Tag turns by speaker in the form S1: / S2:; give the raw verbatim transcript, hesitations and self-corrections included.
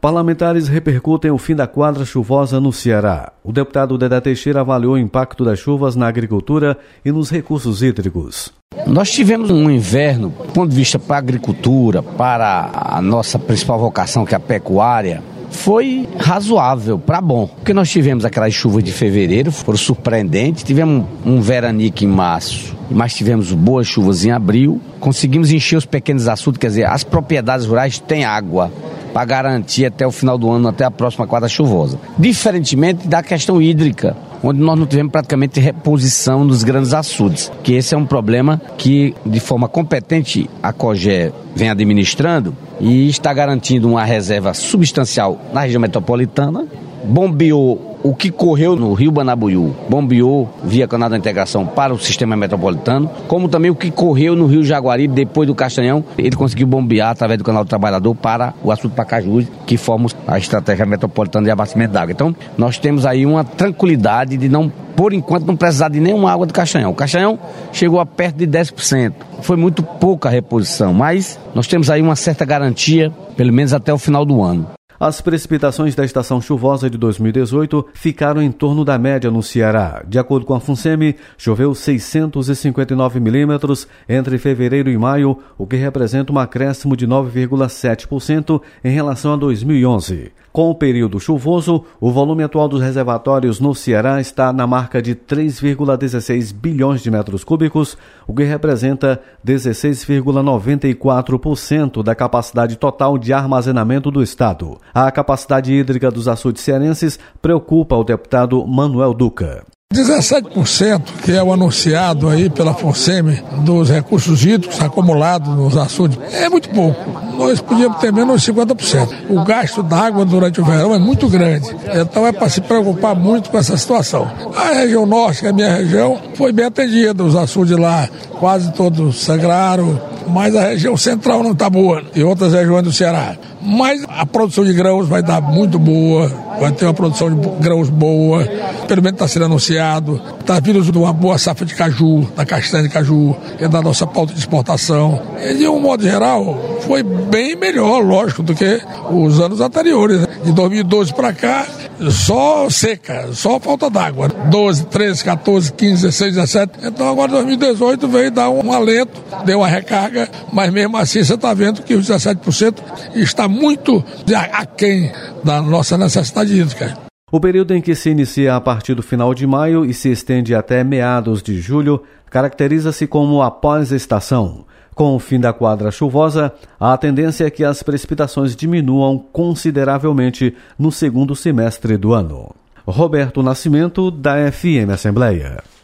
S1: Parlamentares repercutem o fim da quadra chuvosa no Ceará. O deputado Dedé Teixeira avaliou o impacto das chuvas na agricultura e nos recursos hídricos.
S2: Nós tivemos um inverno, do ponto de vista para a agricultura, para a nossa principal vocação, que é a pecuária, foi razoável, para bom. Porque nós tivemos aquelas chuvas de fevereiro, foram surpreendentes, tivemos um veranico em março, mas tivemos boas chuvas em abril, conseguimos encher os pequenos açudes, quer dizer, as propriedades rurais têm água para garantir até o final do ano, até a próxima quadra chuvosa. Diferentemente da questão hídrica, onde nós não tivemos praticamente reposição dos grandes açudes, que esse é um problema que, de forma competente, a COGÉ vem administrando e está garantindo uma reserva substancial na região metropolitana, bombeou o que correu no Rio Banabuiú, bombeou via Canal da Integração para o sistema metropolitano, como também o que correu no Rio Jaguaribe, depois do Castanhão, ele conseguiu bombear através do Canal do Trabalhador para o açude Pacajus, que forma a estratégia metropolitana de abastecimento d'água. Então, nós temos aí uma tranquilidade de não, por enquanto, não precisar de nenhuma água do Castanhão. O Castanhão chegou a perto de dez por cento. Foi muito pouca a reposição, mas nós temos aí uma certa garantia, pelo menos até o final do ano.
S1: As precipitações da estação chuvosa de dois mil e dezoito ficaram em torno da média no Ceará. De acordo com a FUNSEMI, choveu seiscentos e cinquenta e nove milímetros entre fevereiro e maio, o que representa um acréscimo de nove vírgula sete por cento em relação a dois mil e onze. Com o período chuvoso, o volume atual dos reservatórios no Ceará está na marca de três vírgula dezesseis bilhões de metros cúbicos, o que representa dezesseis vírgula noventa e quatro por cento da capacidade total de armazenamento do estado. A capacidade hídrica dos açudes cearenses preocupa o deputado Manuel Duca.
S3: dezessete por cento, que é o anunciado aí pela FUNSEMI dos recursos hídricos acumulados nos açudes, é muito pouco. Nós podíamos ter menos de cinquenta por cento. O gasto d'água durante o verão é muito grande, então é para se preocupar muito com essa situação. A região norte, que é a minha região, foi bem atendida, os açudes lá quase todos sangraram, mas a região central não está boa, e outras regiões do Ceará. Mas a produção de grãos vai dar muito boa, vai ter uma produção de grãos boa, pelo menos está sendo anunciado, está vindo de uma boa safra de caju, da castanha de caju, e da nossa pauta de exportação. E de um modo geral, foi bem melhor, lógico, do que os anos anteriores. De dois mil e doze para cá, só seca, só falta d'água. doze, treze, quatorze, quinze, dezesseis, dezessete. Então agora dois mil e dezoito veio dar um alento, deu uma recarga, mas mesmo assim você está vendo que os dezessete por cento está muito aquém da nossa necessidade hídrica.
S1: O período em que se inicia a partir do final de maio e se estende até meados de julho caracteriza-se como a pós-estação. Com o fim da quadra chuvosa, a tendência é que as precipitações diminuam consideravelmente no segundo semestre do ano. Roberto Nascimento, da F M Assembleia.